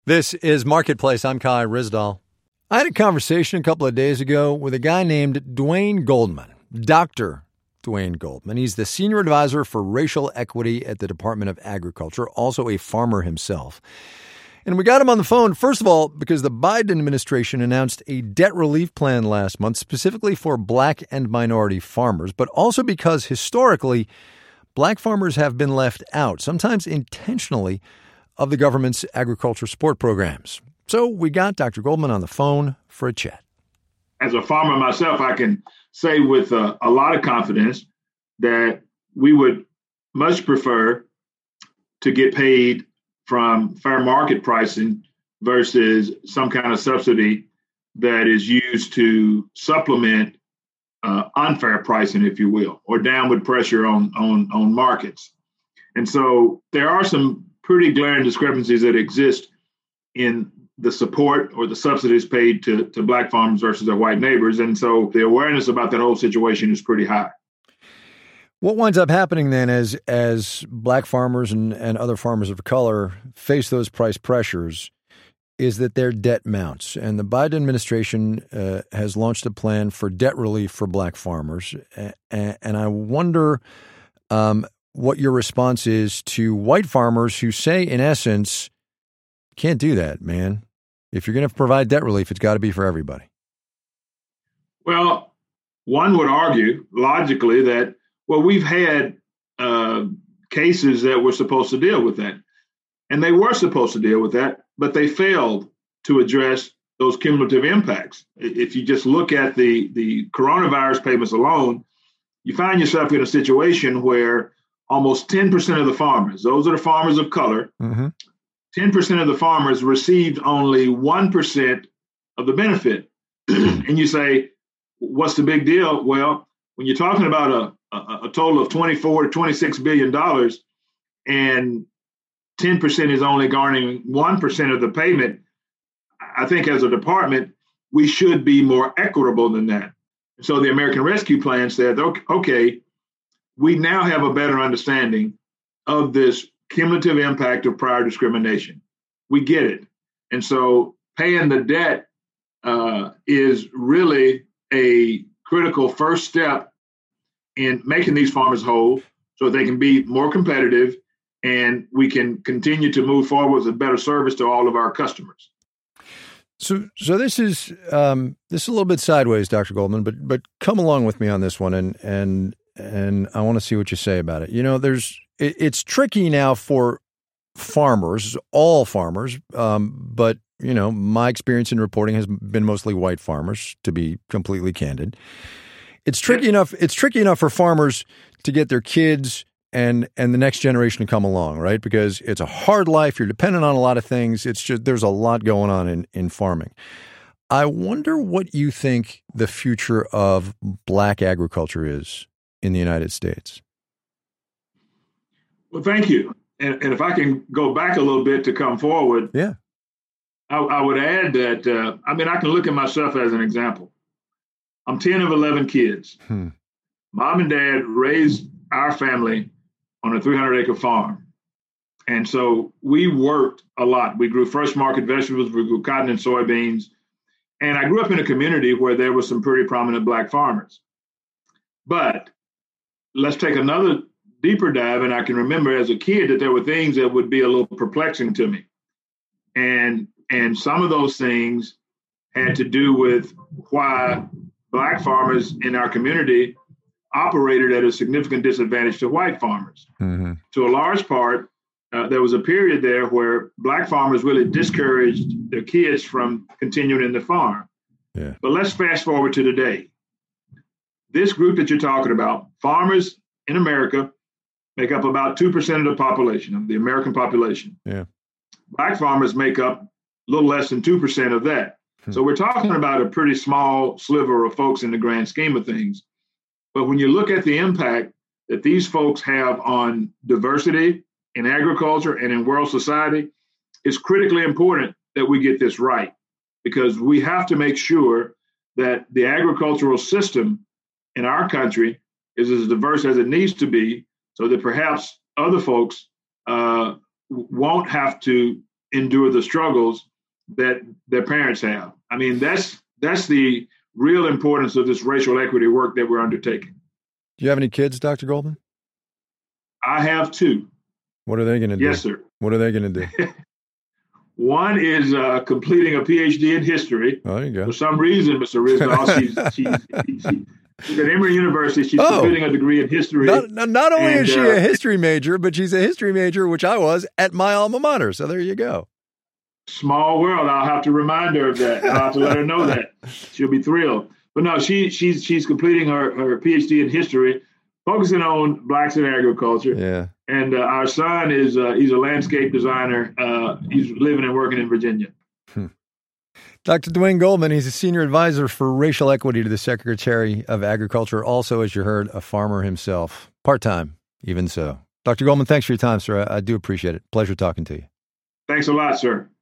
This is Marketplace. I'm Kai Ryssdal. I had a conversation a couple of days ago with a guy named Dwayne Goldman, Dr. Dwayne Goldman. He's the senior advisor for racial equity at the Department of Agriculture, also a farmer himself. And we got him on the phone, first of all, because the Biden administration announced a debt relief plan last month, specifically for black and minority farmers, but also because historically, black farmers have been left out, sometimes intentionally, of the government's agriculture support programs. So we got Dr. Goldman on the phone for a chat. As a farmer myself, I can say with a lot of confidence that we would much prefer to get paid from fair market pricing versus some kind of subsidy that is used to supplement unfair pricing, if you will, or downward pressure on markets. And so there are some pretty glaring discrepancies that exist in the support or the subsidies paid to black farmers versus their white neighbors. And so the awareness about that whole situation is pretty high. What winds up happening then as black farmers and other farmers of color face those price pressures is that their debt mounts. And the Biden administration has launched a plan for debt relief for black farmers. And I wonder what your response is to white farmers who say, in essence, can't do that, man. If you're going to provide debt relief, it's got to be for everybody. Well, one would argue logically that, well, we've had cases that were supposed to deal with that. And they were supposed to deal with that, but they failed to address those cumulative impacts. If you just look at the coronavirus payments alone, you find yourself in a situation where almost 10% of the farmers, those are the farmers of color, 10% of the farmers received only 1% of the benefit. And you say, what's the big deal? Well, when you're talking about a total of $24 to $26 billion and 10% is only garnering 1% of the payment, I think as a department, we should be more equitable than that. So the American Rescue Plan said, okay, we now have a better understanding of this cumulative impact of prior discrimination. We get it. And so paying the debt is really a critical first step in making these farmers whole so they can be more competitive and we can continue to move forward with a better service to all of our customers. So this is a little bit sideways, Dr. Goldman, but come along with me on this one and I want to see what you say about it. You know, it's tricky now for farmers, all farmers, but you know, my experience in reporting has been mostly white farmers, to be completely candid. It's tricky enough for farmers to get their kids and the next generation to come along, right? Because it's a hard life. You're dependent on a lot of things. It's just there's a lot going on in farming. I wonder what you think the future of black agriculture is in the United States. Well, thank you. And if I can go back a little bit to come forward, yeah, I would add that, I can look at myself as an example. I'm 10 of 11 kids. Mom and dad raised our family on a 300-acre farm. And so we worked a lot. We grew fresh market vegetables, we grew cotton and soybeans. And I grew up in a community where there were some pretty prominent black farmers. But let's take another deeper dive. And I can remember as a kid that there were things that would be a little perplexing to me. And some of those things had to do with why black farmers in our community operated at a significant disadvantage to white farmers. Mm-hmm. To a large part, there was a period there where black farmers really discouraged their kids from continuing in the farm. Yeah. But let's fast forward to today. This group that you're talking about, farmers in America, make up about 2% of the population, of the American population. Yeah. Black farmers make up a little less than 2% of that. So we're talking about a pretty small sliver of folks in the grand scheme of things. But when you look at the impact that these folks have on diversity in agriculture and in world society, it's critically important that we get this right, because we have to make sure that the agricultural system in our country is as diverse as it needs to be, so that perhaps other folks won't have to endure the struggles that their parents have. I mean, that's the real importance of this racial equity work that we're undertaking. Do you have any kids, Dr. Goldman? I have 2. What are they going to do? Yes, sir. What are they going to do? One is completing a PhD in history. Oh, there you go. For some reason, Mr. Rizal, she's at Emory University. She's completing a degree in history. Not only is she a history major, but she's a history major, which I was at my alma mater. So there you go. Small world. I'll have to remind her of that. I'll have to let her know that. She'll be thrilled. But no, she's completing her PhD in history, focusing on Blacks in agriculture. Yeah. And our son is he's a landscape designer. He's living and working in Virginia. Dr. Dwayne Goldman, he's a senior advisor for racial equity to the Secretary of Agriculture. Also, as you heard, a farmer himself. Part-time, even so. Dr. Goldman, thanks for your time, sir. I do appreciate it. Pleasure talking to you. Thanks a lot, sir.